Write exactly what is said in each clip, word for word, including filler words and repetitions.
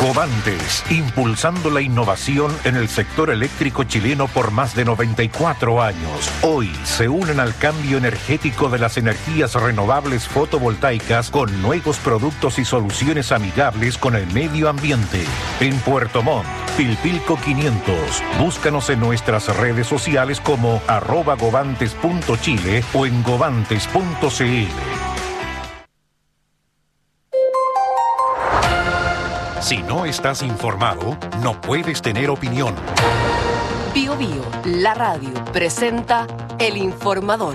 Covantes, impulsando la innovación en el sector eléctrico chileno por más de noventa y cuatro años. Hoy se unen al cambio energético de las energías renovables fotovoltaicas con nuevos productos y soluciones amigables con el medio ambiente. En Puerto Montt, Pilpilco quinientos. Búscanos en nuestras redes sociales como arroba govantes punto chile o en govantes punto cl. Si no estás informado, no puedes tener opinión. Bio Bio, la radio, presenta El Informador.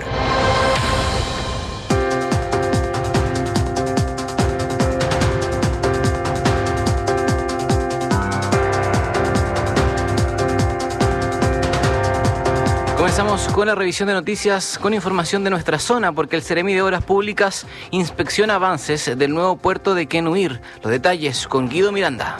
Comenzamos con la revisión de noticias con información de nuestra zona, porque el Ceremi de Obras Públicas inspecciona avances del nuevo puerto de Quenuir. Los detalles con Guido Miranda.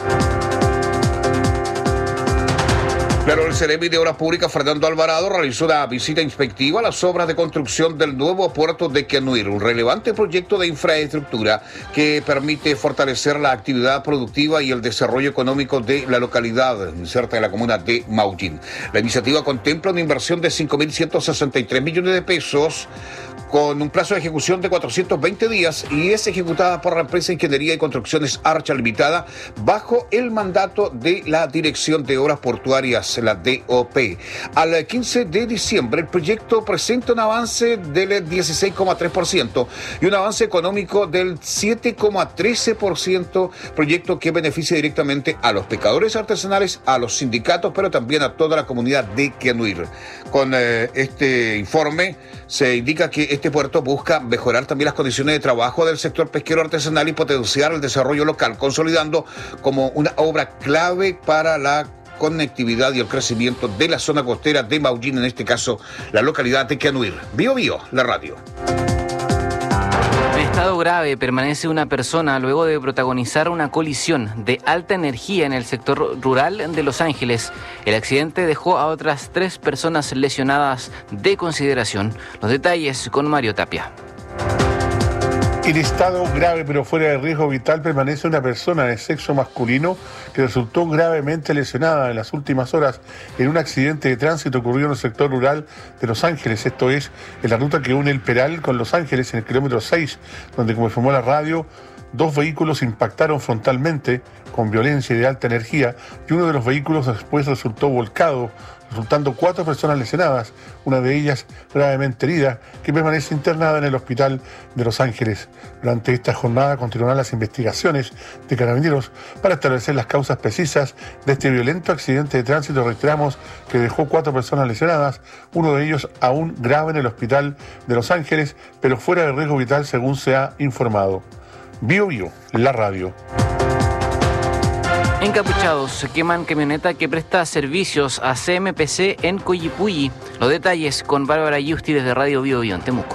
Pero el Ceremi de Obras Públicas, Fernando Alvarado, realizó una visita inspectiva a las obras de construcción del nuevo puerto de Quenuir, un relevante proyecto de infraestructura que permite fortalecer la actividad productiva y el desarrollo económico de la localidad inserta en la comuna de Maullín. La iniciativa contempla una inversión de cinco mil ciento sesenta y tres millones de pesos con un plazo de ejecución de cuatrocientos veinte días y es ejecutada por la empresa Ingeniería y Construcciones Archa Limitada bajo el mandato de la Dirección de Obras Portuarias, la D O P. Al quince de diciembre, el proyecto presenta un avance del dieciséis coma tres por ciento y un avance económico del siete coma trece por ciento, proyecto que beneficia directamente a los pescadores artesanales, a los sindicatos, pero también a toda la comunidad de Quenuir. Con eh, este informe se indica que este puerto busca mejorar también las condiciones de trabajo del sector pesquero artesanal y potenciar el desarrollo local, consolidando como una obra clave para la conectividad y el crecimiento de la zona costera de Maullín, en este caso la localidad de Quenuir. Bio Bio, la radio. En estado grave permanece una persona luego de protagonizar una colisión de alta energía en el sector rural de Los Ángeles. El accidente dejó a otras tres personas lesionadas de consideración. Los detalles con Mario Tapia. En estado grave pero fuera de riesgo vital permanece una persona de sexo masculino que resultó gravemente lesionada en las últimas horas en un accidente de tránsito ocurrido en el sector rural de Los Ángeles, esto es, en la ruta que une el Peral con Los Ángeles en el kilómetro seis, donde, como informó la radio, dos vehículos impactaron frontalmente con violencia y de alta energía y uno de los vehículos después resultó volcado, resultando cuatro personas lesionadas, una de ellas gravemente herida, que permanece internada en el hospital de Los Ángeles. Durante esta jornada continuarán las investigaciones de Carabineros para establecer las causas precisas de este violento accidente de tránsito, reiteramos, que dejó cuatro personas lesionadas, uno de ellos aún grave en el hospital de Los Ángeles, pero fuera de riesgo vital según se ha informado. Bio Bio, la radio. Encapuchados queman camioneta que presta servicios a C M P C en Coyipulli. Los detalles con Bárbara Yusti desde Radio Bio Bio en Temuco.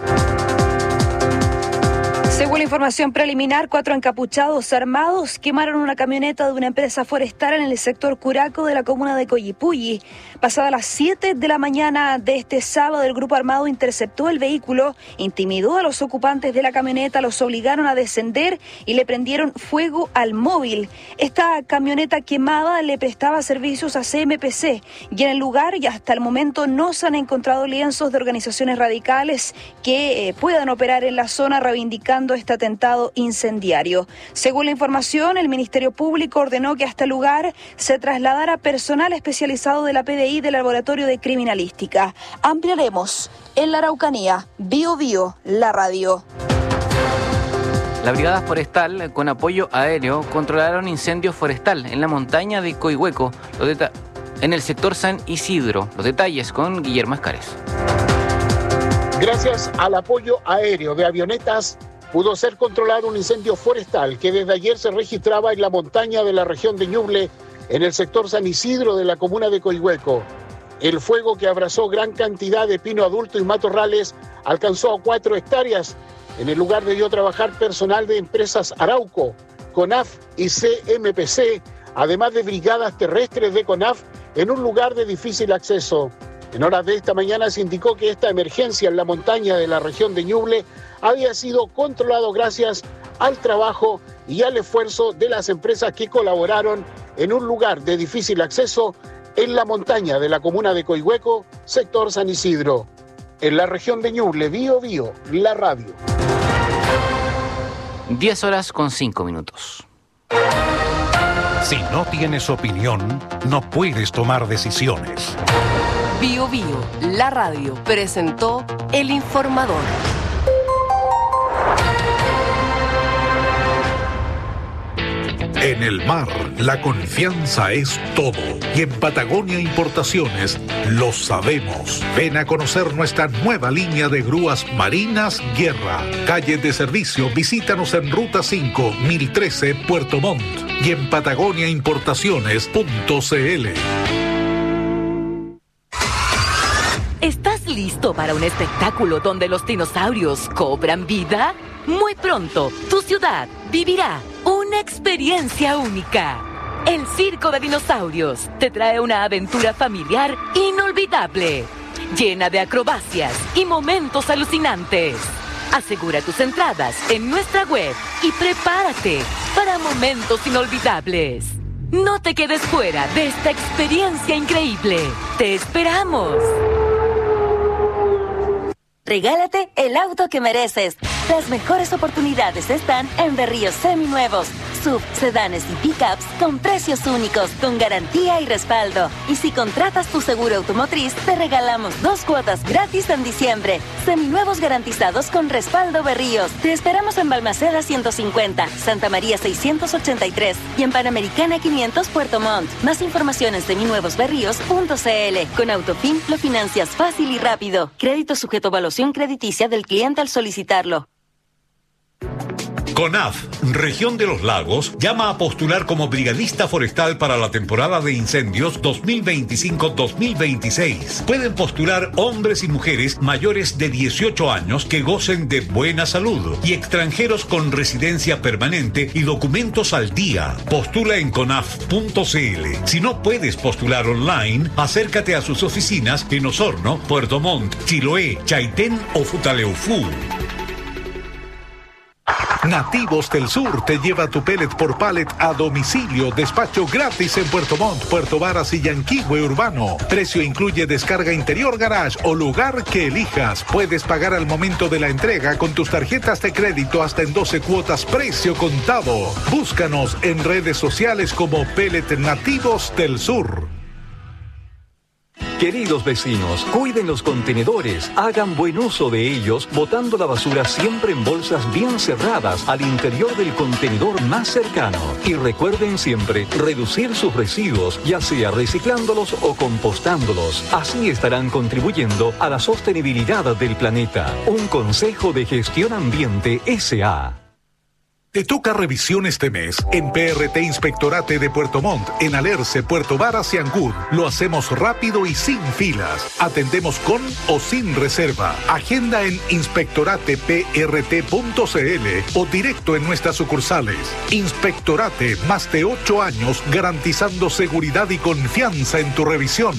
Según la información preliminar, cuatro encapuchados armados quemaron una camioneta de una empresa forestal en el sector Curaco de la comuna de Coyipulli. Pasada las siete de la mañana de este sábado, el grupo armado interceptó el vehículo, intimidó a los ocupantes de la camioneta, los obligaron a descender y le prendieron fuego al móvil. Esta camioneta quemada le prestaba servicios a C M P C y en el lugar y hasta el momento no se han encontrado lienzos de organizaciones radicales que eh, puedan operar en la zona reivindicando este atentado incendiario. Según la información, el Ministerio Público ordenó que a este lugar se trasladara personal especializado de la P D I del Laboratorio de Criminalística. Ampliaremos en la Araucanía. Bio Bio, la radio. La Brigada Forestal, con apoyo aéreo, controlaron incendio forestal en la montaña de Coihueco, en el sector San Isidro. Los detalles con Guillermo Escares. Gracias al apoyo aéreo de avionetas, pudo ser controlado un incendio forestal que desde ayer se registraba en la montaña de la región de Ñuble, en el sector San Isidro de la comuna de Coihueco. El fuego, que abrazó gran cantidad de pino adulto y matorrales, alcanzó a cuatro hectáreas. En el lugar debió trabajar personal de empresas Arauco, CONAF y C M P C, además de brigadas terrestres de CONAF en un lugar de difícil acceso. En horas de esta mañana se indicó que esta emergencia en la montaña de la región de Ñuble había sido controlado gracias al trabajo y al esfuerzo de las empresas que colaboraron en un lugar de difícil acceso en la montaña de la comuna de Coihueco, sector San Isidro. En la región de Ñuble, Bío Bío, la radio. diez horas con cinco minutos. Si no tienes opinión, no puedes tomar decisiones. Bío Bío, la radio, presentó El Informador. En el mar, la confianza es todo. Y en Patagonia Importaciones lo sabemos. Ven a conocer nuestra nueva línea de grúas Marinas Guerra. Calle de servicio, visítanos en Ruta cinco, mil trece, Puerto Montt. Y en patagonia importaciones punto c l. ¿Estás listo para un espectáculo donde los dinosaurios cobran vida? Muy pronto, tu ciudad vivirá una experiencia única. El Circo de Dinosaurios te trae una aventura familiar inolvidable, llena de acrobacias y momentos alucinantes. Asegura tus entradas en nuestra web y prepárate para momentos inolvidables. No te quedes fuera de esta experiencia increíble. ¡Te esperamos! Regálate el auto que mereces. Las mejores oportunidades están en Berríos Seminuevos. S U V, sedanes y pickups con precios únicos, con garantía y respaldo. Y si contratas tu seguro automotriz, te regalamos dos cuotas gratis en diciembre. Seminuevos garantizados con respaldo Berríos. Te esperamos en Balmaceda ciento cincuenta, Santa María seiscientos ochenta y tres y en Panamericana quinientos Puerto Montt. Más información en seminuevos berríos punto c l. Con Autofin lo financias fácil y rápido. Crédito sujeto a evaluación crediticia del cliente al solicitarlo. CONAF, Región de los Lagos, llama a postular como brigadista forestal para la temporada de incendios dos mil veinticinco dos mil veintiséis. Pueden postular hombres y mujeres mayores de dieciocho años que gocen de buena salud y extranjeros con residencia permanente y documentos al día. Postula en conaf punto c l. Si no puedes postular online, acércate a sus oficinas en Osorno, Puerto Montt, Chiloé, Chaitén o Futaleufú. Nativos del Sur te lleva tu pellet por pallet a domicilio. Despacho gratis en Puerto Montt, Puerto Varas y Yanquihue Urbano. Precio incluye descarga interior, garage o lugar que elijas. Puedes pagar al momento de la entrega con tus tarjetas de crédito hasta en doce cuotas, precio contado. Búscanos en redes sociales como Pellet Nativos del Sur. Queridos vecinos, cuiden los contenedores, hagan buen uso de ellos, botando la basura siempre en bolsas bien cerradas al interior del contenedor más cercano. Y recuerden siempre reducir sus residuos, ya sea reciclándolos o compostándolos. Así estarán contribuyendo a la sostenibilidad del planeta. Un consejo de gestión ambiente S A Te toca revisión este mes en P R T Inspectorate de Puerto Montt, en Alerce, Puerto Varas y Ancud. Lo hacemos rápido y sin filas. Atendemos con o sin reserva. Agenda en inspectorate p r t punto c l o directo en nuestras sucursales. Inspectorate, más de ocho años garantizando seguridad y confianza en tu revisión.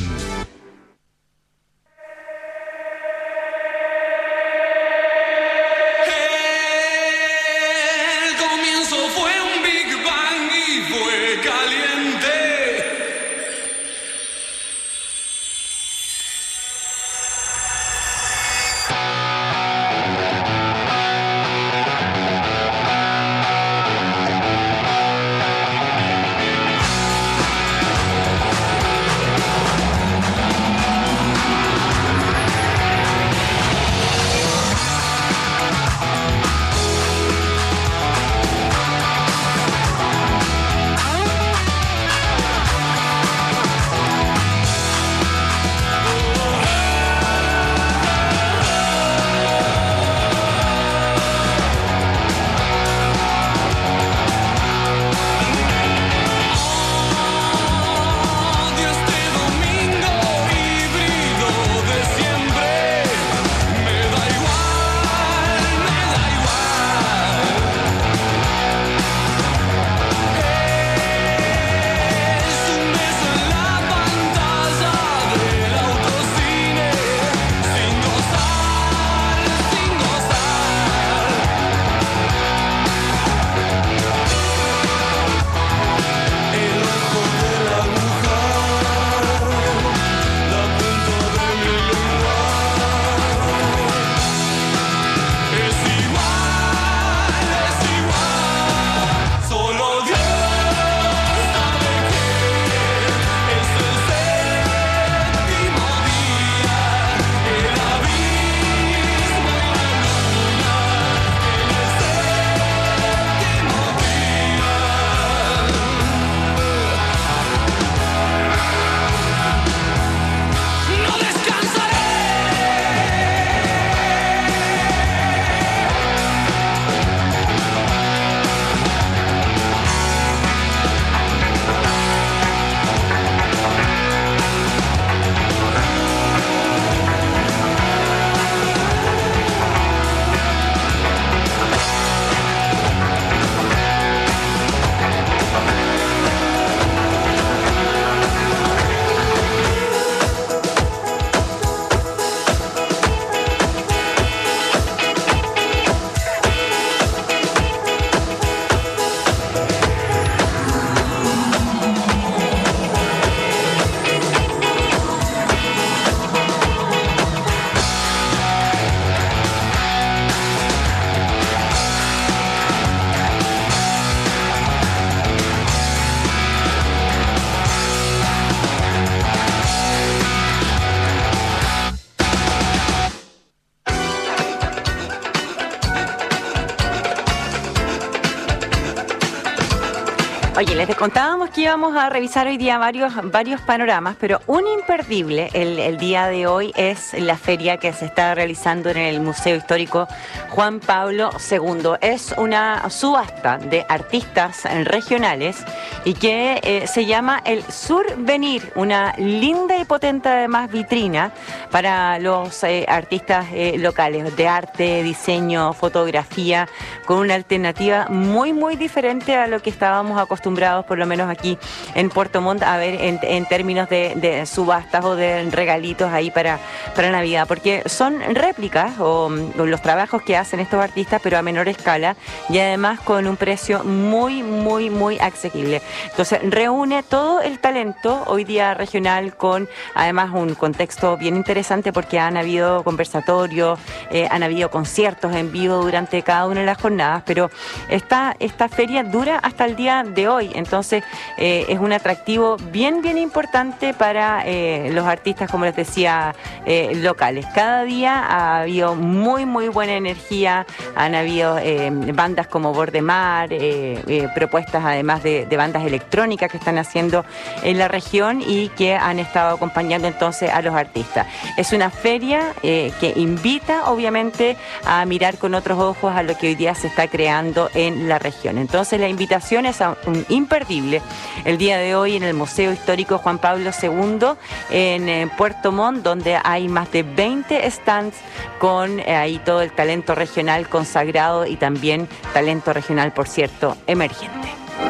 Oye, les contábamos que íbamos a revisar hoy día varios, varios panoramas, pero un imperdible el, el día de hoy es la feria que se está realizando en el Museo Histórico Juan Pablo segundo. Es una subasta de artistas regionales y que eh, se llama el Survenir, una linda y potente además vitrina para los eh, artistas eh, locales de arte, diseño, fotografía, con una alternativa muy muy diferente a lo que estábamos acostumbrados acostumbrados, por lo menos aquí en Puerto Montt, a ver en, en términos de, de subastas o de regalitos ahí para, para Navidad, porque son réplicas o, o los trabajos que hacen estos artistas, pero a menor escala y además con un precio muy, muy, muy asequible. Entonces reúne todo el talento hoy día regional con además un contexto bien interesante porque han habido conversatorios, eh, han habido conciertos en vivo durante cada una de las jornadas, pero esta, esta feria dura hasta el día de hoy. Entonces eh, es un atractivo bien bien importante para eh, los artistas, como les decía, eh, locales. Cada día ha habido muy muy buena energía, han habido eh, bandas como Bordemar, eh, eh, propuestas además de, de bandas electrónicas que están haciendo en la región y que han estado acompañando entonces a los artistas. Es una feria eh, que invita obviamente a mirar con otros ojos a lo que hoy día se está creando en la región. Entonces la invitación es a un imperdible el día de hoy en el Museo Histórico Juan Pablo segundo en, en Puerto Montt, donde hay más de veinte stands con eh, ahí todo el talento regional consagrado y también talento regional, por cierto, emergente.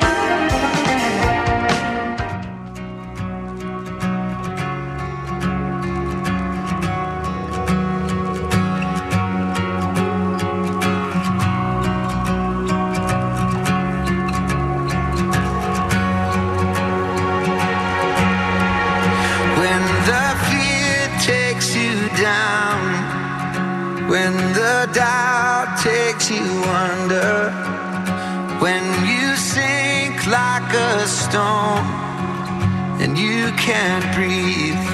When the doubt takes you under, when you sink like a stone and you can't breathe,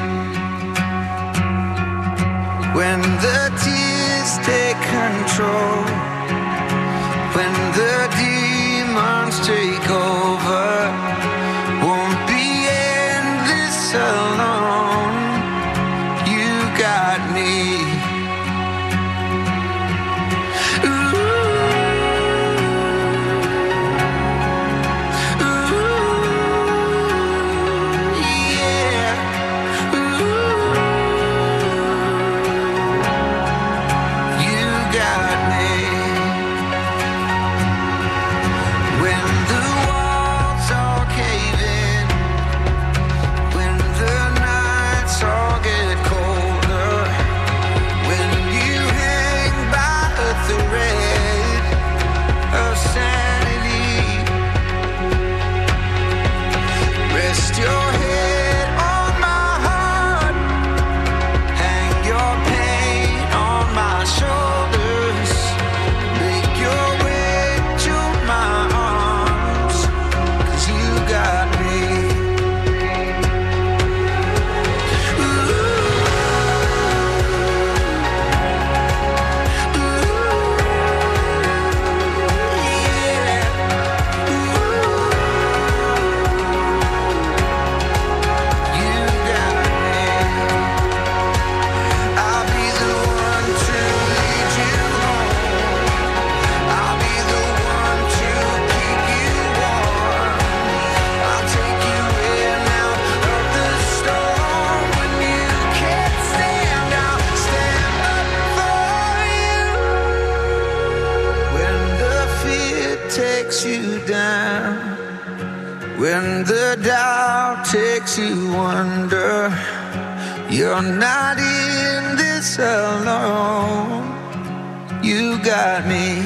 when the tears take control, when the demons take over, won't be endless alone. You got me. When the doubt takes you under, you're not in this alone. You got me.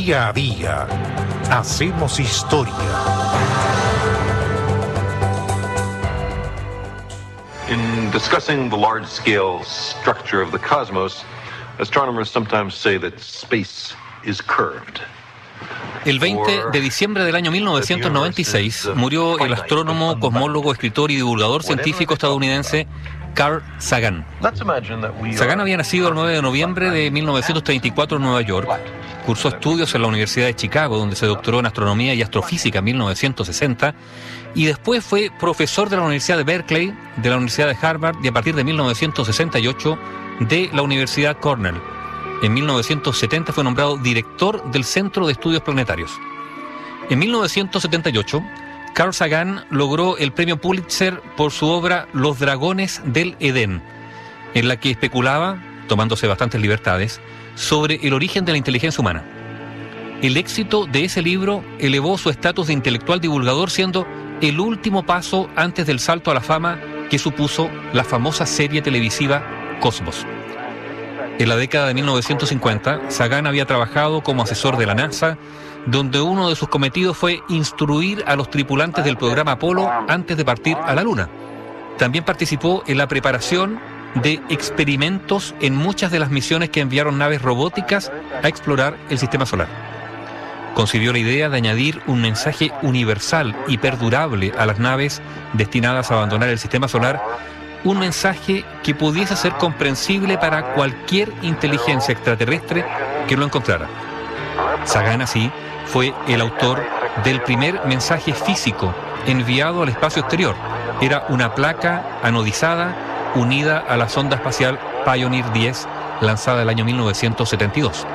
Día a día hacemos historia. In discussing the large-scale structure of the cosmos, astronomers sometimes say that space is curved. El veinte de diciembre del año mil novecientos noventa y seis murió el astrónomo, cosmólogo, escritor y divulgador científico estadounidense Carl Sagan. Sagan había nacido el nueve de noviembre de mil novecientos treinta y cuatro en Nueva York. Cursó estudios en la Universidad de Chicago, donde se doctoró en astronomía y astrofísica en mil novecientos sesenta, y después fue profesor de la Universidad de Berkeley, de la Universidad de Harvard y a partir de mil novecientos sesenta y ocho de la Universidad Cornell. En mil novecientos setenta fue nombrado director del Centro de Estudios Planetarios. En mil novecientos setenta y ocho, Carl Sagan logró el premio Pulitzer por su obra Los Dragones del Edén, en la que especulaba, tomándose bastantes libertades, sobre el origen de la inteligencia humana. El éxito de ese libro elevó su estatus de intelectual divulgador, siendo el último paso antes del salto a la fama que supuso la famosa serie televisiva Cosmos. En la década de mil novecientos cincuenta, Sagan había trabajado como asesor de la NASA, donde uno de sus cometidos fue instruir a los tripulantes del programa Apolo antes de partir a la Luna. También participó en la preparación de experimentos en muchas de las misiones que enviaron naves robóticas a explorar el sistema solar. Concibió la idea de añadir un mensaje universal y perdurable a las naves destinadas a abandonar el sistema solar, un mensaje que pudiese ser comprensible para cualquier inteligencia extraterrestre que lo encontrara. Sagan, así, fue el autor del primer mensaje físico enviado al espacio exterior. Era una placa anodizada unida a la sonda espacial Pioneer diez, lanzada el año mil novecientos setenta y dos.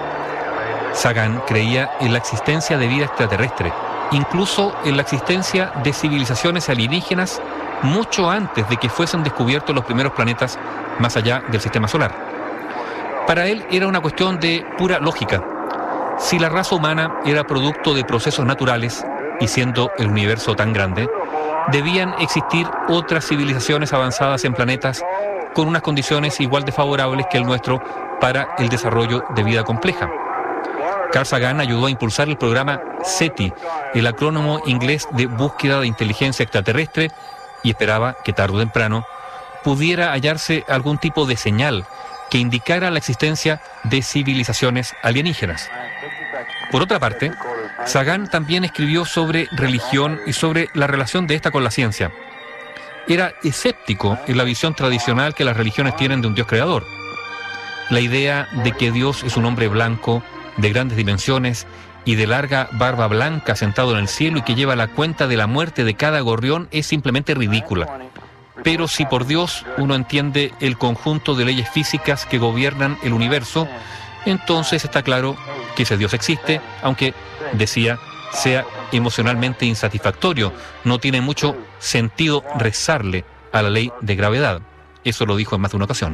Sagan creía en la existencia de vida extraterrestre, incluso en la existencia de civilizaciones alienígenas mucho antes de que fuesen descubiertos los primeros planetas más allá del sistema solar. Para él era una cuestión de pura lógica. Si la raza humana era producto de procesos naturales, y siendo el universo tan grande, debían existir otras civilizaciones avanzadas en planetas con unas condiciones igual de favorables que el nuestro para el desarrollo de vida compleja. Carl Sagan ayudó a impulsar el programa SETI, el acrónimo inglés de búsqueda de inteligencia extraterrestre, y esperaba que tarde o temprano pudiera hallarse algún tipo de señal que indicara la existencia de civilizaciones alienígenas. Por otra parte, Sagan también escribió sobre religión y sobre la relación de esta con la ciencia. Era escéptico en la visión tradicional que las religiones tienen de un Dios creador. La idea de que Dios es un hombre blanco, de grandes dimensiones y de larga barba blanca sentado en el cielo y que lleva la cuenta de la muerte de cada gorrión es simplemente ridícula. Pero si por Dios uno entiende el conjunto de leyes físicas que gobiernan el universo, entonces está claro que ese Dios existe, aunque, decía, sea emocionalmente insatisfactorio. No tiene mucho sentido rezarle a la ley de gravedad. Eso lo dijo en más de una ocasión.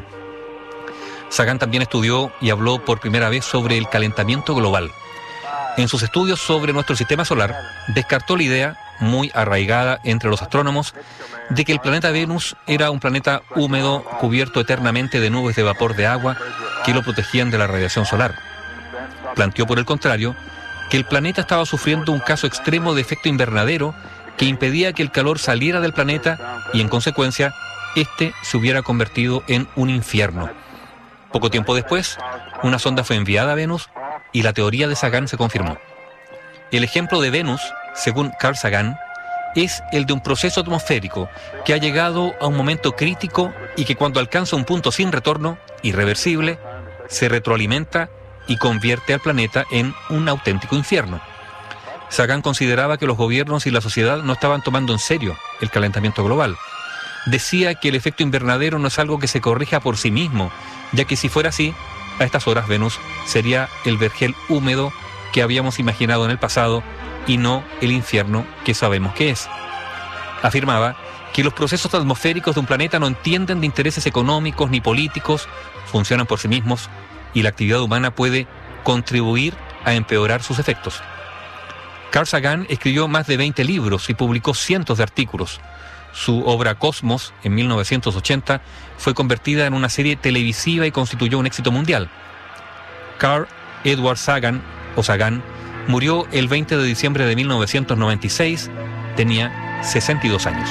Sagan también estudió y habló por primera vez sobre el calentamiento global. En sus estudios sobre nuestro sistema solar, descartó la idea, muy arraigada entre los astrónomos, de que el planeta Venus era un planeta húmedo, cubierto eternamente de nubes de vapor de agua que lo protegían de la radiación solar. Planteó, por el contrario, que el planeta estaba sufriendo un caso extremo de efecto invernadero que impedía que el calor saliera del planeta y, en consecuencia, éste se hubiera convertido en un infierno. Poco tiempo después, una sonda fue enviada a Venus y la teoría de Sagan se confirmó. El ejemplo de Venus, según Carl Sagan, es el de un proceso atmosférico que ha llegado a un momento crítico y que cuando alcanza un punto sin retorno, irreversible, se retroalimenta y convierte al planeta en un auténtico infierno. Sagan consideraba que los gobiernos y la sociedad no estaban tomando en serio el calentamiento global. Decía que el efecto invernadero no es algo que se corrija por sí mismo, ya que si fuera así, a estas horas Venus sería el vergel húmedo que habíamos imaginado en el pasado y no el infierno que sabemos que es. Afirmaba que los procesos atmosféricos de un planeta no entienden de intereses económicos ni políticos, funcionan por sí mismos y la actividad humana puede contribuir a empeorar sus efectos. Carl Sagan escribió más de veinte libros y publicó cientos de artículos. Su obra Cosmos, en mil novecientos ochenta, fue convertida en una serie televisiva y constituyó un éxito mundial. Carl Edward Sagan, o Sagan, Murió el veinte de diciembre de mil novecientos noventa y seis, tenía sesenta y dos años.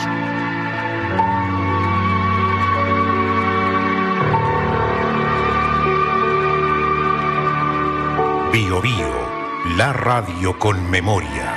Bio Bio, la radio con memoria.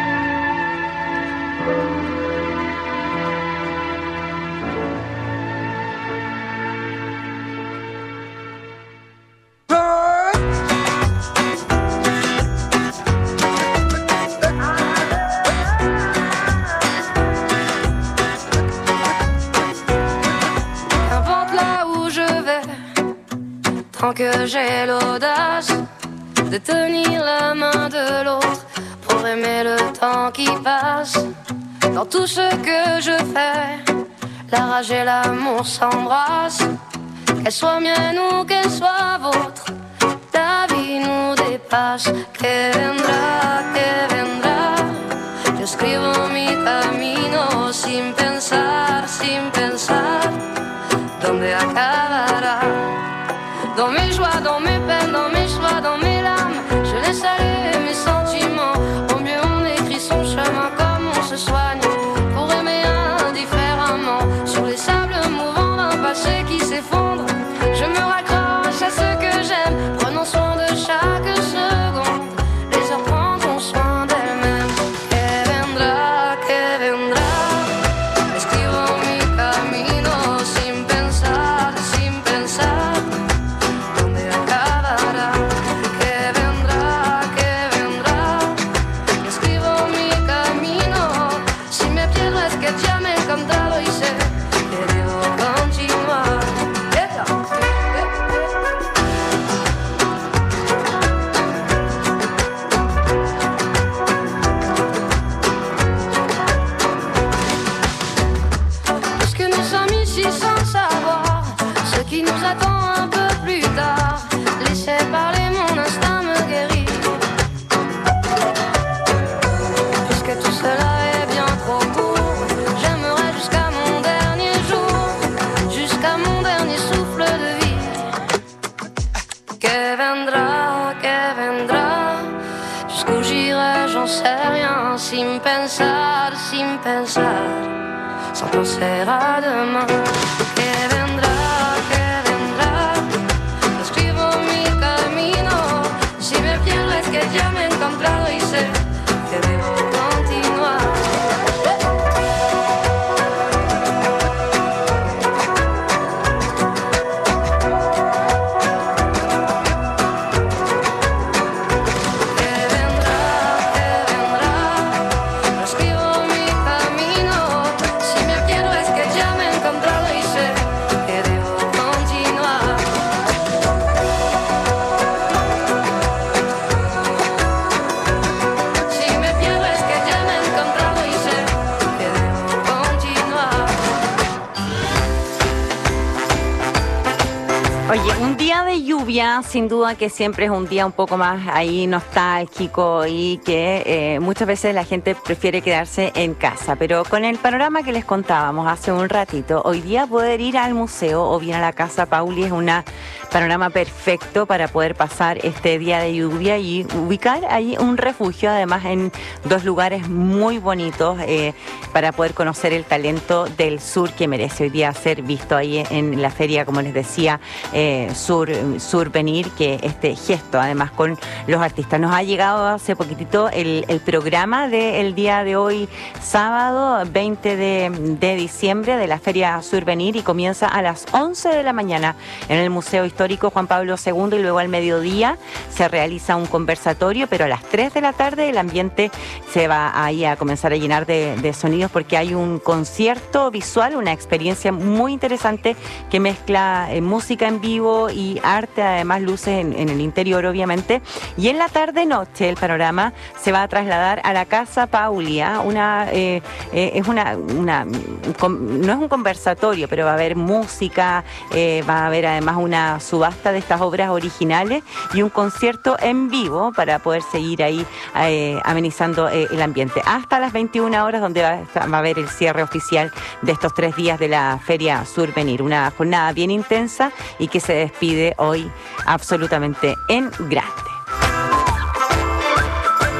Tant que j'ai l'audace de tenir la main de l'autre pour aimer le temps qui passe. Dans tout ce que je fais, la rage et l'amour s'embrassent. Qu'elle soit mienne ou qu'elle soit vôtre, la vie nous dépasse. Que vendrá, que vendrá. Yo escribo mi camino sin pensar, sin pensar dónde acabará. Dans mes joies, dans mes peines, dans mes choix, dans mes larmes, je laisse aller mes sentiments. Au mieux on écrit son chemin comme on se soigne, pour aimer indifféremment. Sur les sables mouvants d'un passé qui s'effondre, je me raccroche à ce que j'aime, prenons soin de chaque seconde. Les heures prendront soin d'elles-mêmes. Que vendrá, que vendrá. Escribo mi camino sin pensar, sin pensar. Sin pensar, sin pensar, sans penser à demain. Que vendrá, que vendrá. Escribo mi camino. Si me pierdo es que ya me he encontrado y sé que debo continuar. Oye, un día de lluvia, sin duda que siempre es un día un poco más ahí nostálgico y que eh, muchas veces la gente prefiere quedarse en casa. Pero con el panorama que les contábamos hace un ratito, hoy día poder ir al museo o bien a la Casa Pauli es un panorama perfecto para poder pasar este día de lluvia y ubicar ahí un refugio, además en dos lugares muy bonitos eh, para poder conocer el talento del sur que merece hoy día ser visto ahí en la feria, como les decía, Eh, Sur, Survenir, que este gesto además con los artistas. Nos ha llegado hace poquitito el, el programa del día de hoy, sábado veinte de diciembre, de la feria Survenir, y comienza a las once de la mañana en el Museo Histórico Juan Pablo segundo y luego al mediodía se realiza un conversatorio, pero a las tres de la tarde el ambiente se va ahí a comenzar a llenar de, de sonidos porque hay un concierto visual, una experiencia muy interesante que mezcla eh, música en vivo y arte, además luces en, en el interior obviamente, y en la tarde-noche el panorama se va a trasladar a la Casa Paulia, una, eh, eh, es una, una com, no es un conversatorio, pero va a haber música, eh, va a haber además una subasta de estas obras originales y un concierto en vivo para poder seguir ahí eh, amenizando eh, el ambiente hasta las veintiuna horas, donde va, va a haber el cierre oficial de estos tres días de la Feria Survenir, una jornada bien intensa y que se despide hoy absolutamente en grande.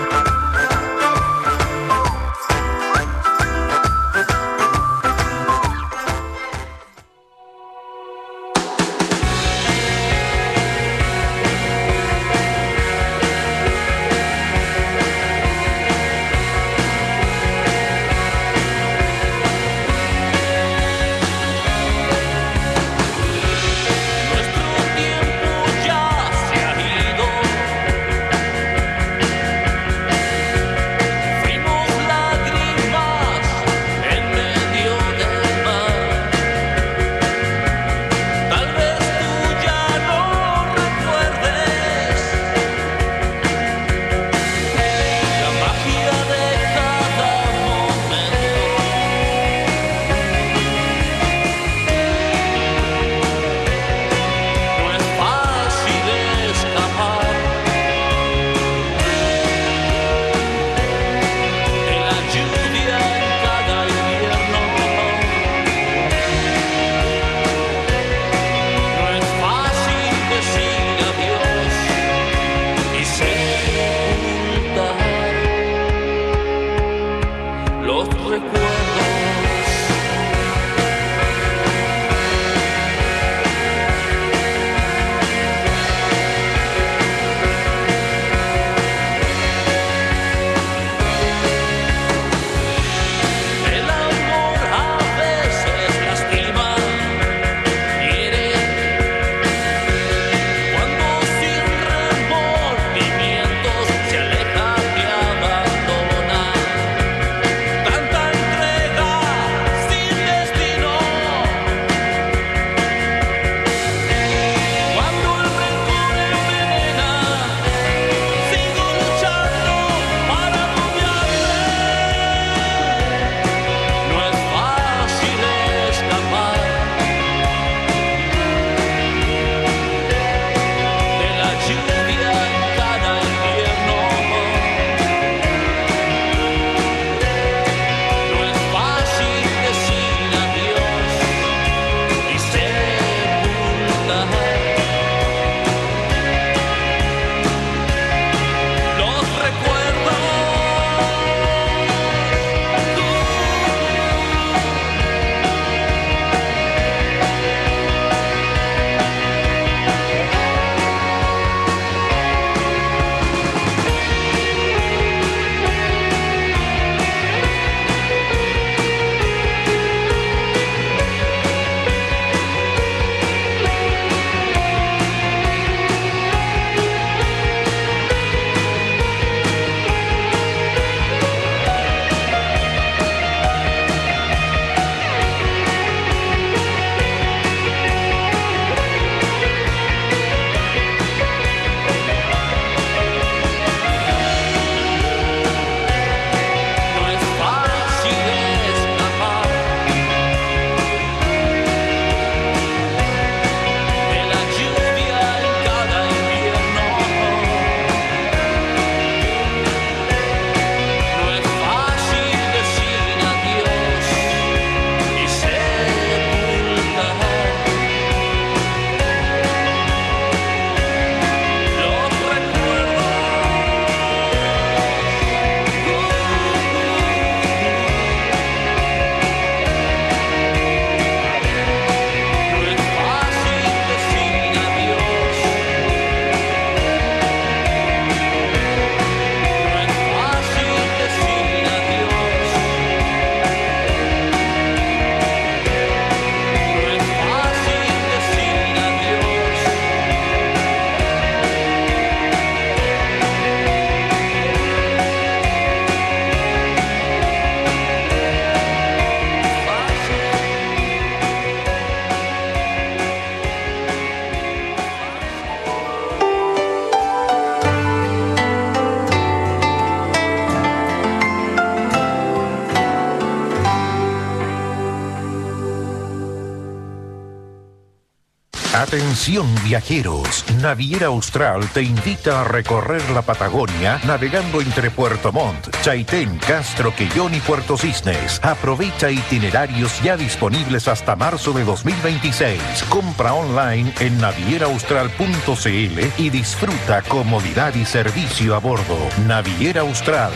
Atención viajeros, Naviera Austral te invita a recorrer la Patagonia navegando entre Puerto Montt, Chaitén, Castro, Quellón y Puerto Cisnes. Aprovecha itinerarios ya disponibles hasta marzo de dos mil veintiséis. Compra online en naviera austral punto c l y disfruta comodidad y servicio a bordo. Naviera Austral.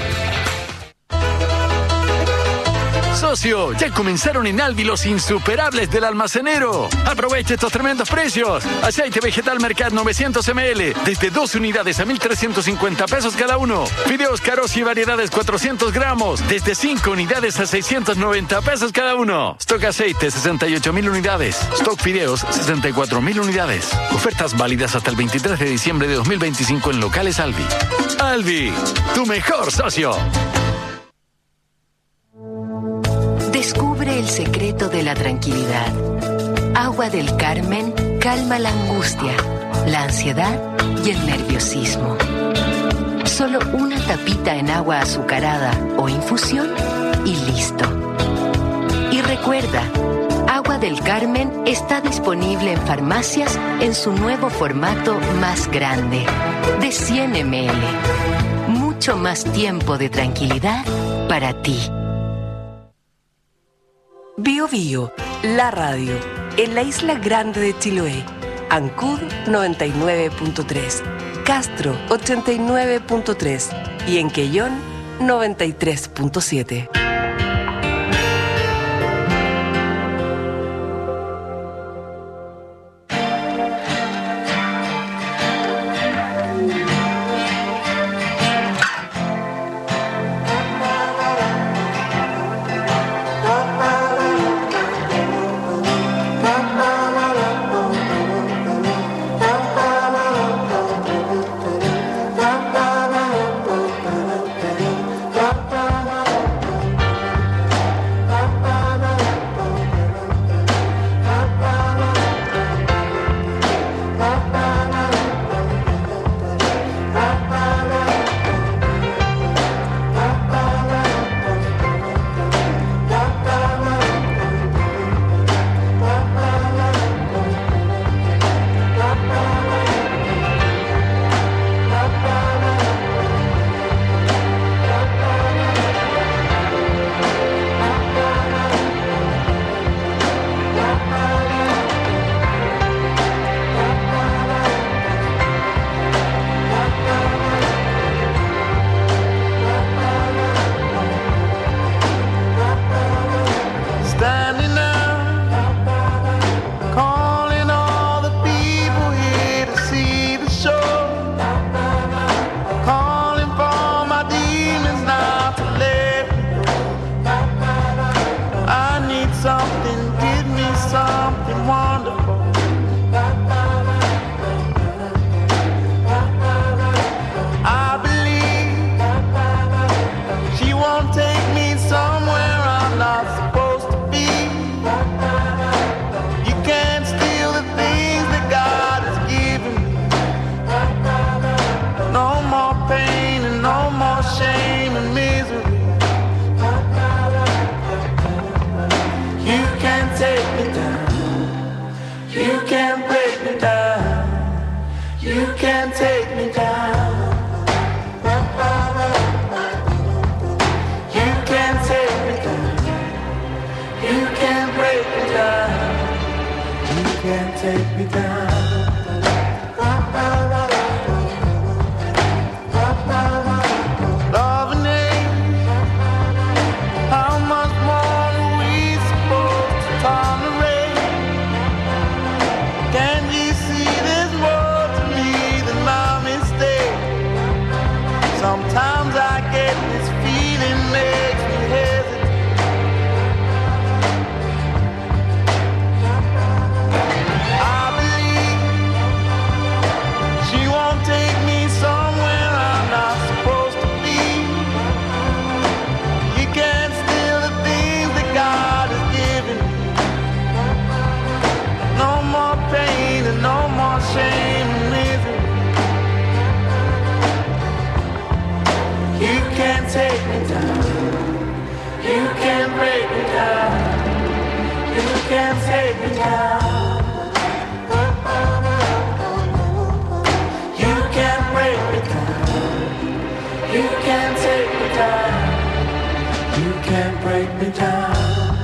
Socio, ya comenzaron en Alvi los insuperables del almacenero. Aprovecha estos tremendos precios. Aceite vegetal Mercat novecientos mililitros, desde dos unidades a mil trescientos cincuenta pesos cada uno. Fideos Caros y variedades cuatrocientos gramos, desde cinco unidades a seiscientos noventa pesos cada uno. Stock aceite sesenta y ocho mil unidades. Stock fideos sesenta y cuatro mil unidades. Ofertas válidas hasta el veintitrés de diciembre de dos mil veinticinco en locales Alvi. Alvi, tu mejor socio. Descubre el secreto de la tranquilidad. Agua del Carmen calma la angustia, la ansiedad y el nerviosismo. Solo una tapita en agua azucarada o infusión y listo. Y recuerda, Agua del Carmen está disponible en farmacias en su nuevo formato más grande, de cien mililitros. Mucho más tiempo de tranquilidad para ti. Bio Bio, la radio, en la isla grande de Chiloé. Ancud noventa y nueve punto tres, Castro ochenta y nueve punto tres y en Quellón noventa y tres punto siete. Take me down. shine. You can't break me down.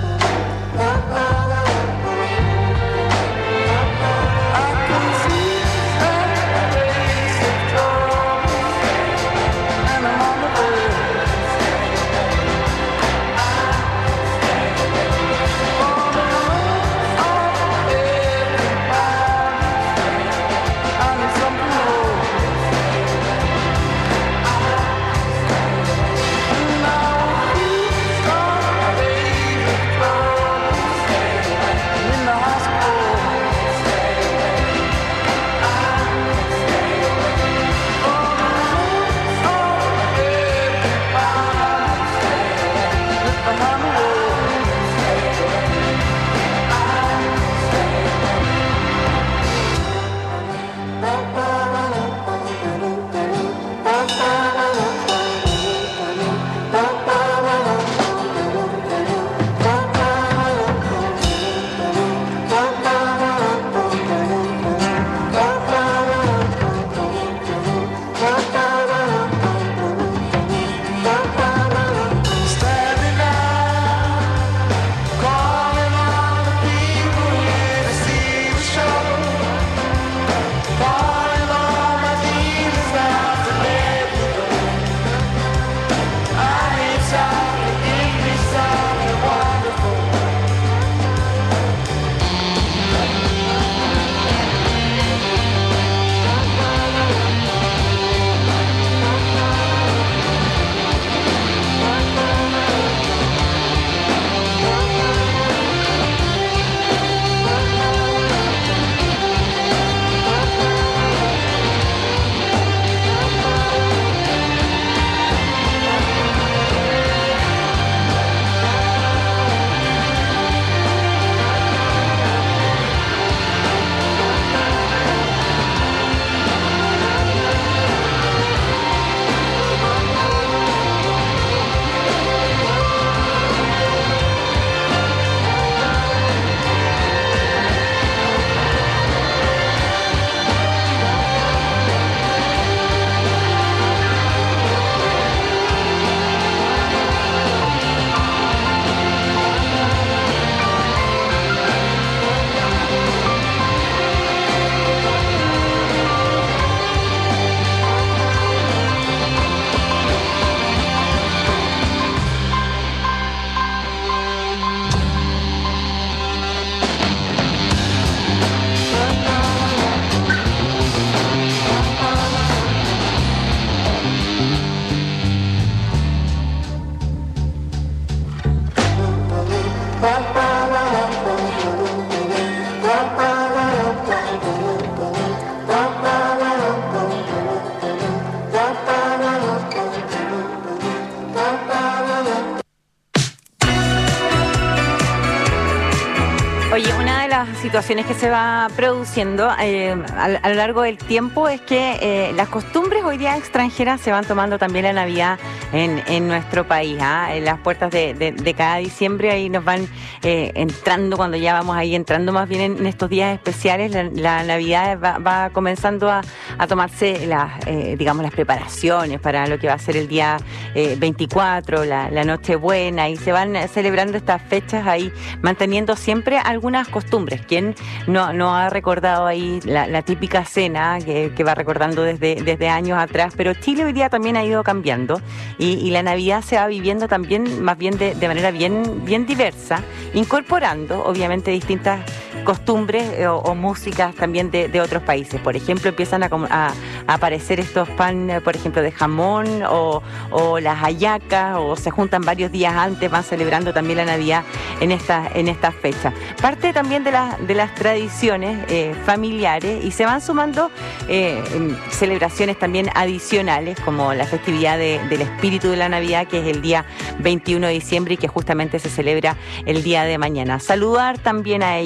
situaciones que se va produciendo eh, a, a lo largo del tiempo es que eh, las costumbres hoy día extranjeras se van tomando también la Navidad en, en nuestro país, ¿ah? En las puertas de, de, de cada diciembre ahí nos van eh, entrando, cuando ya vamos ahí entrando más bien en, en estos días especiales, la, la Navidad va, va comenzando a, a tomarse las, eh, digamos, las preparaciones para lo que va a ser el día eh, veinticuatro, la, la Nochebuena, y se van celebrando estas fechas ahí, manteniendo siempre algunas costumbres. ¿Quién no, no ha recordado ahí la, la típica cena que, que va recordando desde, desde años atrás? Pero Chile hoy día también ha ido cambiando y, y la Navidad se va viviendo también más bien de, de manera bien, bien diversa, incorporando obviamente distintas costumbres o, o músicas también de, de otros países. Por ejemplo, empiezan a, a, a aparecer estos pan, por ejemplo, de jamón o, o las hallacas, o se juntan varios días antes, van celebrando también la Navidad en estas en estas fechas. Parte también de, la, de las tradiciones eh, familiares, y se van sumando eh, celebraciones también adicionales, como la festividad de, del espíritu de la Navidad, que es el día veintiuno de diciembre y que justamente se celebra el día de mañana. Saludar también a ellos que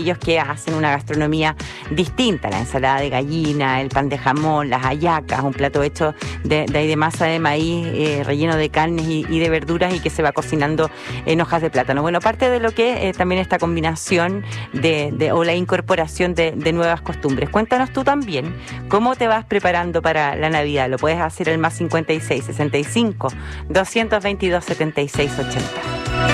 hacen una gastronomía distinta, la ensalada de gallina, el pan de jamón, las hallacas, un plato hecho de, de, de masa de maíz eh, relleno de carnes y, y de verduras y que se va cocinando en hojas de plátano. Bueno, parte de lo que eh, también esta combinación de, de, o la incorporación de, de nuevas costumbres. Cuéntanos tú también cómo te vas preparando para la Navidad. Lo puedes hacer al más cincuenta y seis, sesenta y cinco, doscientos veintidós, setenta y seis, ochenta.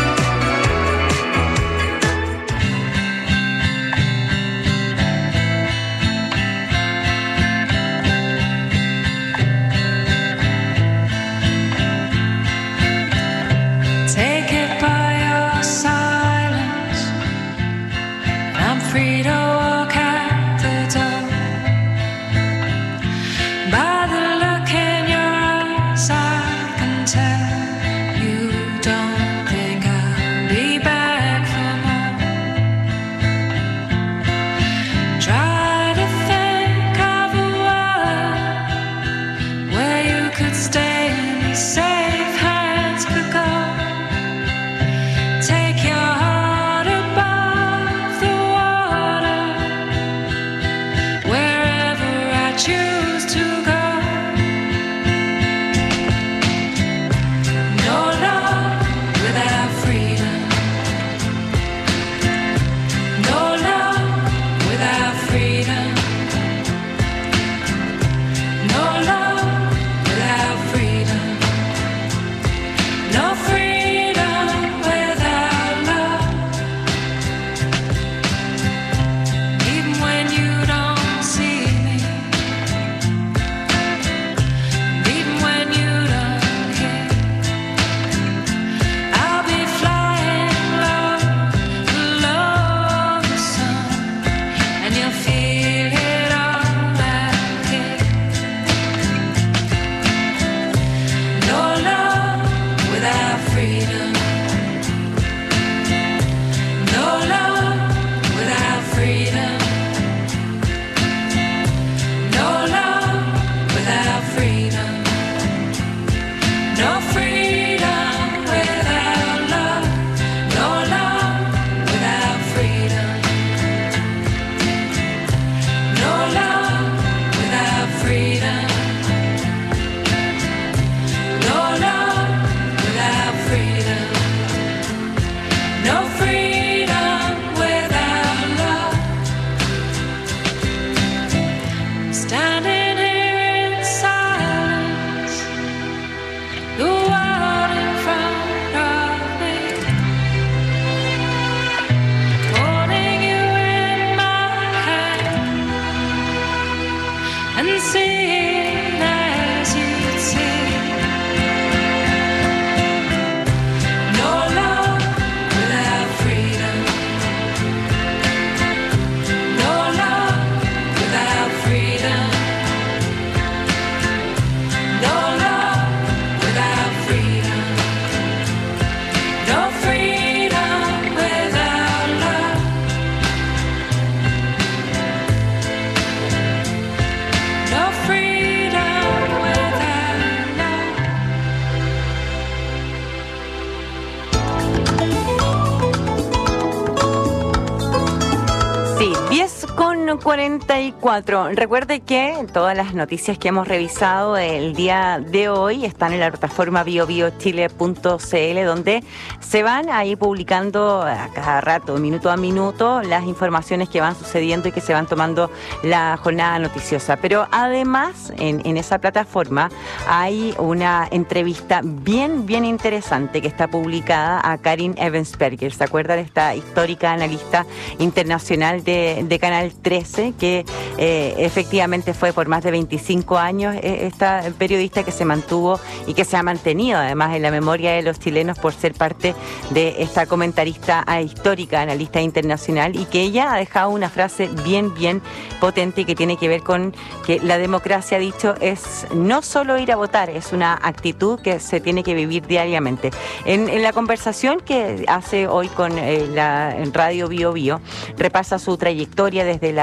cuarenta y cuatro. Recuerde que todas las noticias que hemos revisado el día de hoy están en la plataforma bio bio chile punto c l, donde se van ahí publicando a cada rato, minuto a minuto, las informaciones que van sucediendo y que se van tomando la jornada noticiosa. Pero además, en, en esa plataforma hay una entrevista bien, bien interesante que está publicada a Karin Ebensperger. ¿Se acuerdan de esta histórica analista internacional de, de Canal trece, que eh, efectivamente fue por más de veinticinco años eh, esta periodista que se mantuvo y que se ha mantenido además en la memoria de los chilenos por ser parte de esta comentarista histórica, analista internacional, y que ella ha dejado una frase bien, bien potente y que tiene que ver con que la democracia, ha dicho, es no solo ir a votar, es una actitud que se tiene que vivir diariamente. En, en la conversación que hace hoy con eh, la Radio Bio Bio, repasa su trayectoria desde la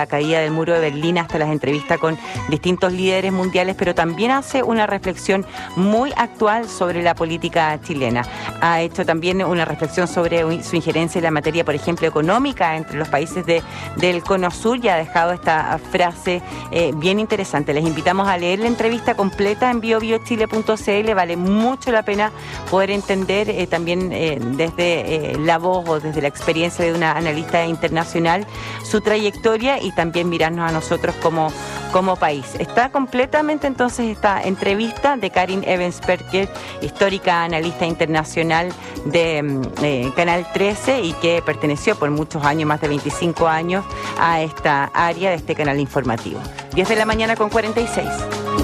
la caída del muro de Berlín hasta las entrevistas con distintos líderes mundiales, pero también hace una reflexión muy actual sobre la política chilena. Ha hecho también una reflexión sobre su injerencia en la materia, por ejemplo, económica entre los países de, del Cono Sur, y ha dejado esta frase eh, bien interesante. Les invitamos a leer la entrevista completa en bio bio chile punto c l. Vale mucho la pena poder entender eh, también eh, desde eh, la voz o desde la experiencia de una analista internacional su trayectoria, y también mirarnos a nosotros como, como país. Está completamente entonces esta entrevista de Karin Ebensperger, histórica analista internacional de eh, Canal trece, y que perteneció por muchos años, más de veinticinco años, a esta área de este canal informativo. diez de la mañana con cuarenta y seis.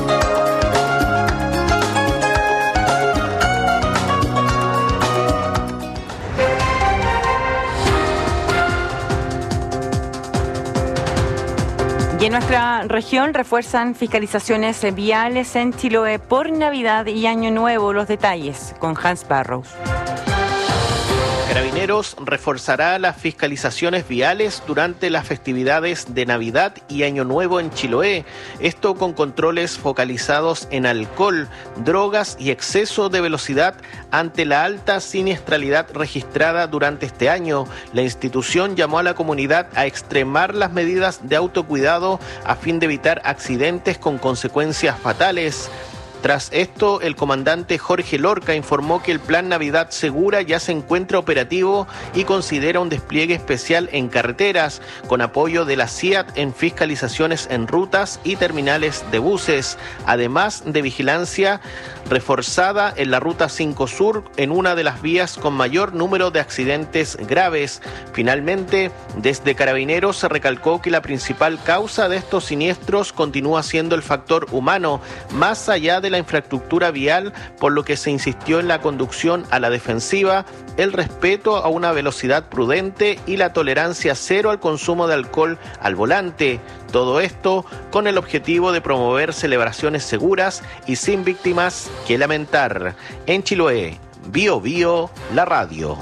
Y en nuestra región refuerzan fiscalizaciones viales en Chiloé por Navidad y Año Nuevo. Los detalles con Hans Barrows. Carabineros reforzará las fiscalizaciones viales durante las festividades de Navidad y Año Nuevo en Chiloé. Esto con controles focalizados en alcohol, drogas y exceso de velocidad ante la alta siniestralidad registrada durante este año. La institución llamó a la comunidad a extremar las medidas de autocuidado a fin de evitar accidentes con consecuencias fatales. Tras esto, el comandante Jorge Lorca informó que el Plan Navidad Segura ya se encuentra operativo y considera un despliegue especial en carreteras, con apoyo de la C I A T en fiscalizaciones en rutas y terminales de buses, además de vigilancia reforzada en la Ruta cinco Sur, en una de las vías con mayor número de accidentes graves. Finalmente, desde Carabineros se recalcó que la principal causa de estos siniestros continúa siendo el factor humano, más allá de la infraestructura vial, por lo que se insistió en la conducción a la defensiva, el respeto a una velocidad prudente y la tolerancia cero al consumo de alcohol al volante. Todo esto con el objetivo de promover celebraciones seguras y sin víctimas que lamentar. En Chiloé, Bio Bio, la radio.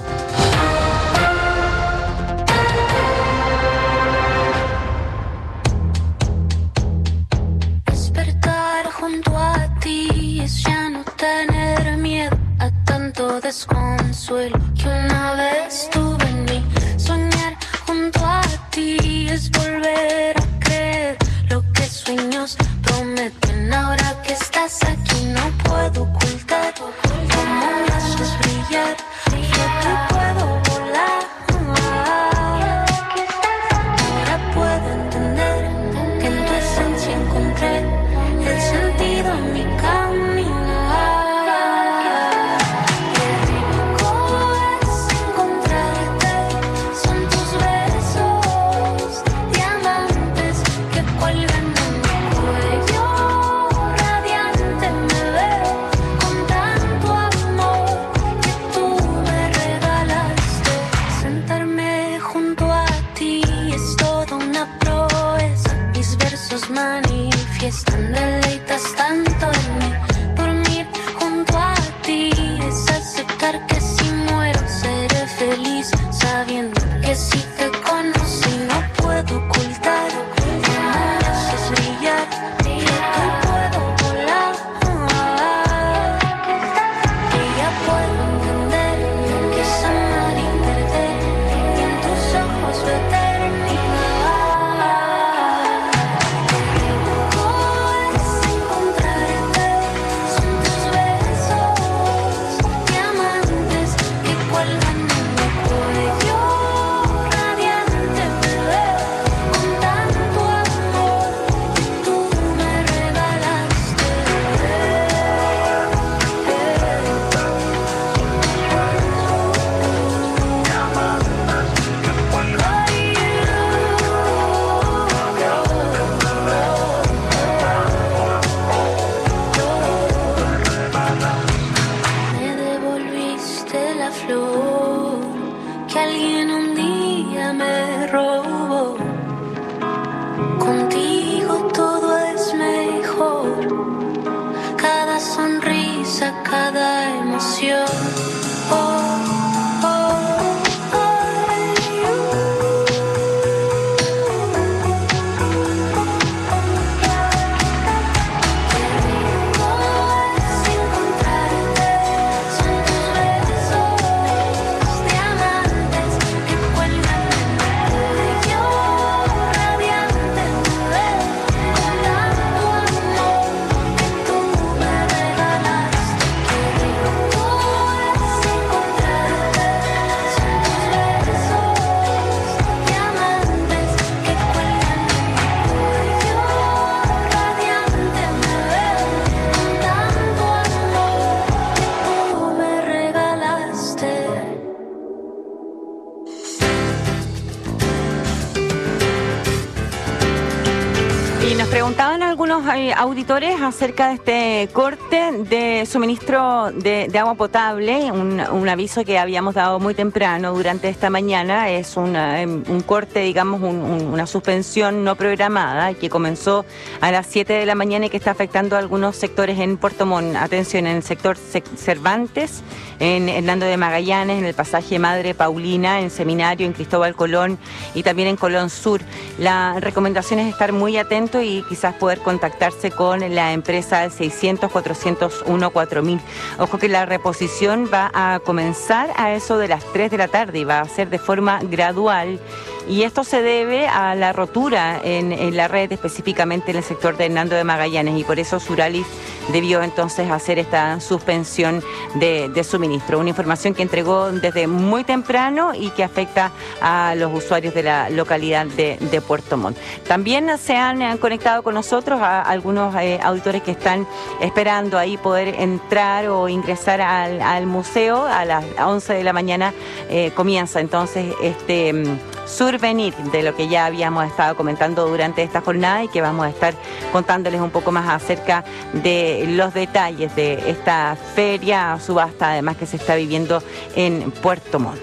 Ya no tener miedo a tanto desconsuelo que una vez tuve en mí. Soñar junto a ti es volver a creer lo que sueños prometen. Ahora que estás aquí no puedo ocultar cómo me haces brillar. Yo te puedo volar. Ahora puedo entender que en tu esencia encontré el sentido en mi camino. Manifiestan, deleitas tanto en mí. Dormir junto a ti es aceptar que si muero seré feliz, sabiendo que si te conocí no puedo ocultar cómo me haces brillar. Yo te puedo volar. Y ya puedo entender que es amar y perder, y en tus ojos veo eternidad. Cada emoción. Oh, oh, oh, algunos eh, auditores acerca de este corte de suministro de, de agua potable, un, un aviso que habíamos dado muy temprano durante esta mañana. Es una, un corte, digamos, un, un, una suspensión no programada que comenzó a las siete de la mañana y que está afectando a algunos sectores en Puerto Montt. Atención, en el sector Cervantes, en Hernando de Magallanes, en el pasaje Madre Paulina, en Seminario, en Cristóbal Colón y también en Colón Sur. La recomendación es estar muy atento y quizás poder contactarse con la empresa seiscientos, cuatrocientos uno, cuatro mil. Ojo que la reposición va a comenzar a eso de las tres de la tarde y va a ser de forma gradual. Y esto se debe a la rotura en, en la red, específicamente en el sector de Hernando de Magallanes, y por eso Suralis debió entonces hacer esta suspensión de, de suministro. Una información que entregó desde muy temprano y que afecta a los usuarios de la localidad de, de Puerto Montt. También se han, han conectado con nosotros a algunos eh, auditores que están esperando ahí poder entrar o ingresar al, al museo. A las once de la mañana eh, comienza entonces este survenir de lo que ya habíamos estado comentando durante esta jornada y que vamos a estar contándoles un poco más acerca de los detalles de esta feria, subasta además que se está viviendo en Puerto Montt.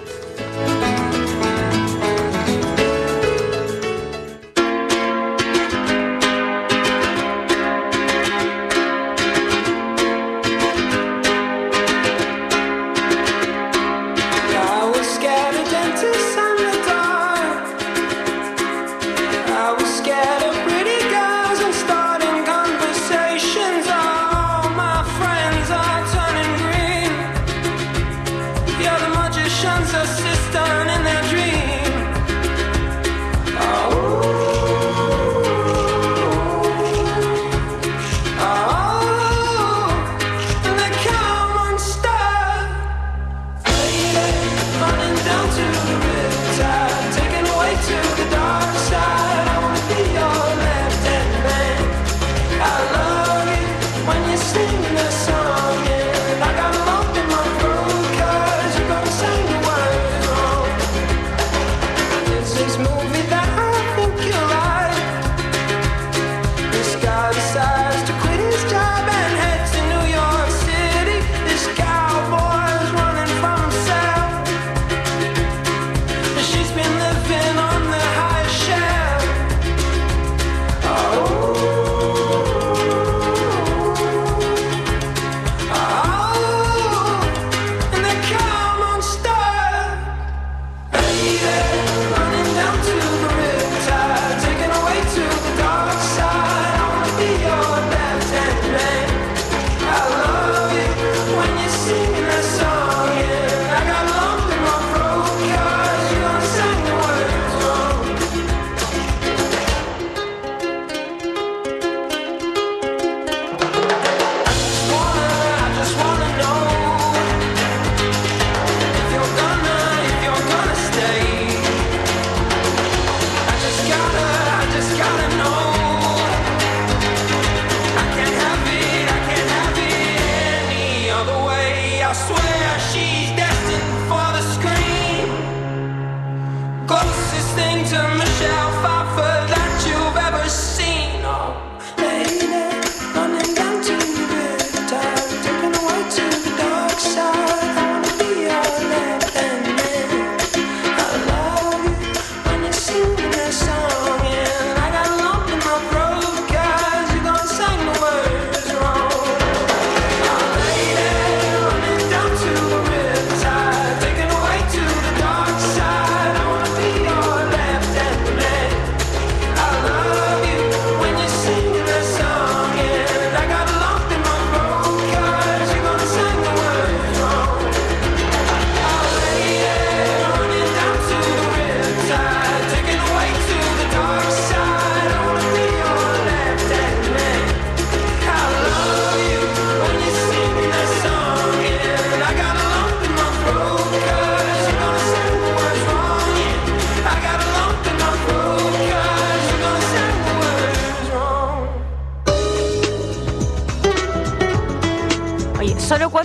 Sing the song, yeah, like I'm locked in my room, 'cause you're gonna sing the words wrong.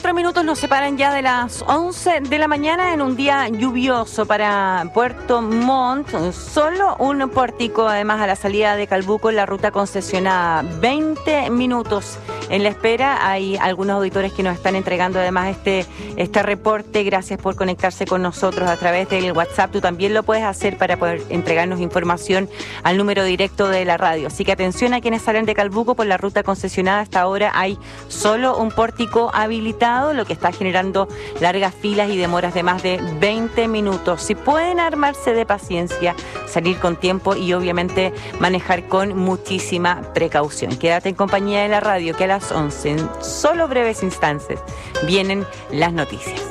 Cuatro minutos nos separan ya de las once de la mañana en un día lluvioso para Puerto Montt. Solo un pórtico, además, a la salida de Calbuco en la ruta concesionada. veinte minutos en la espera. Hay algunos auditores que nos están entregando además este, este reporte. Gracias por conectarse con nosotros a través del WhatsApp. Tú también lo puedes hacer para poder entregarnos información al número directo de la radio. Así que atención a quienes salen de Calbuco por la ruta concesionada. Hasta ahora hay solo un pórtico habilitado, lo que está generando largas filas y demoras de más de veinte minutos. Si pueden armarse de paciencia, salir con tiempo y obviamente manejar con muchísima precaución. Quédate en compañía de la radio, que a las once, en solo breves instantes, vienen las noticias.